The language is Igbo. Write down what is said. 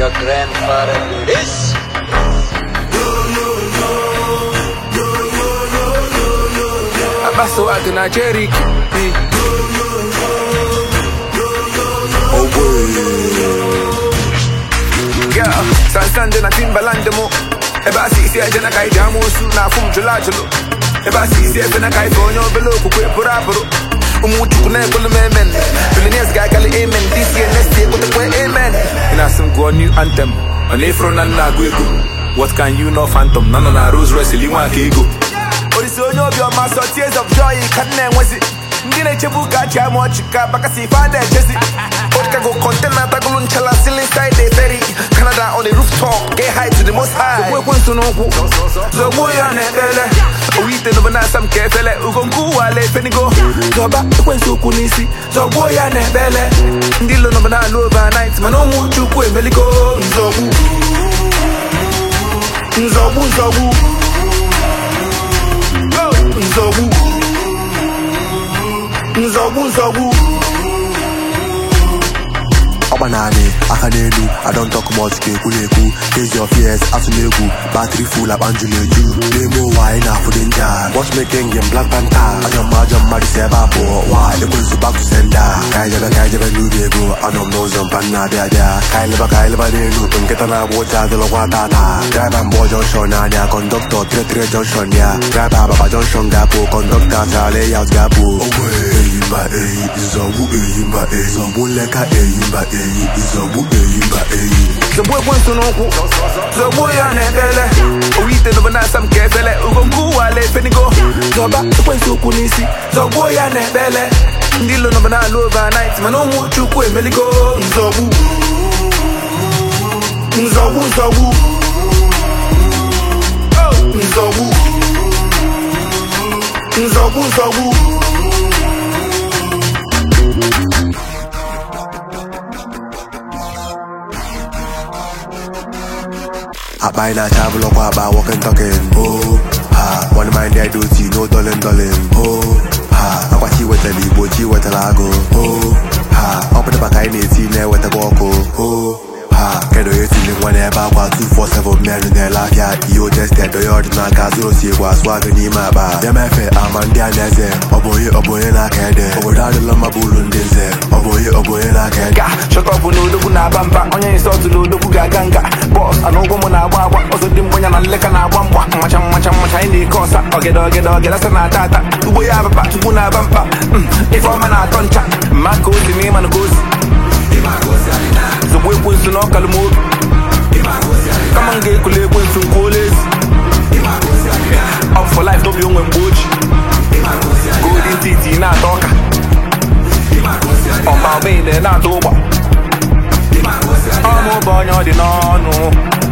your grandfather do this. Abaso agna Jerry. Oh boy. Yeah, Sansande na Timbaland mo. Eba si jana kai jamu su na fum chulachulu. Eba si na kai fonyo belo kukwe purapuru. Umuchukune kulu memen. Billionaires guy kali amen. This year next year kute kwe amen. Ina sim go new anthem. Onefro na gwego. What can you know phantom? Nana na Rose Royce liwa kego. Orisonyo bi o maso tears of joy kanne nwezi. Ndine chebuka cha mochika bakasi fade chesi. Odka go container tagulun chala ceiling side the ferry. Canada on the rooftop, get high to the most high. So we want to know so boy and bele. We te no na sam kefele ugonku wale fenigo. So ba kwensu kunisi. So boy and bele. Ndilo no na overnight mano muchu ku emeliko. Nzobu. Nzobu nzobu. Nzobu. Nzobu nzobu. Obanani, Akanelu, I don't talk much, Kekuleku, face your fears, Asunegu, battery full of Anjuleju, Nemo wine for danger, watchmaking in Black Panther, Ajam Mariseba for why the goes back to sender, Kajaga Nubego, Anam Nozam Panna, Kailaba Denu, Ketana, Water, the Lawata, Grab and Boy Junction, Anya, conductor, Tre Junction, ya, Grab Baba Junction Gapo, conductor, Layout Gapo, Yimba, Zobu, Yimba, Zobuleka, Yimba, Zobu, Yimba, The boy wants to know who the boy and bele. We te no na sam kefele ugonku wale fenigo. Zoba kwensu kunisi. The boy and bele. Ndilo no na overnight mano muchu ku emeliko. Nzobu. Nzobu nzobu. Nzobu. Nzobu nzobu. I buy na travel up about walking talking. Oh, ha, one mind I do see no darling. Oh, ha, I watch you with the libo, you with the lago. Oh, ha, up in the back I need see there with the walko. Oh, ha, get away feeling whenever 247 men in their life. Yeah, you just dead the yard na kazo see was swagging in my bar. Yeah, my fair, I'm on the anese. Oh boy, na kede. Oh, that lama bulun dinze. Oh boy, na kede. Shut up, no, the Buna Bamba, on your sort to the Buga Ganga. Boss, I know woman I want, also the one and lick and I want much in the course. I'll get us an atata. We have a back to Buna Bamba. If I'm an atoncha, my goes the name and goes. The way was to knock al move. Come on, get cool with some coolies. Up for life, no young and butch. Golden titty, not talker. On my main and not over. I'm a boy, you're the no.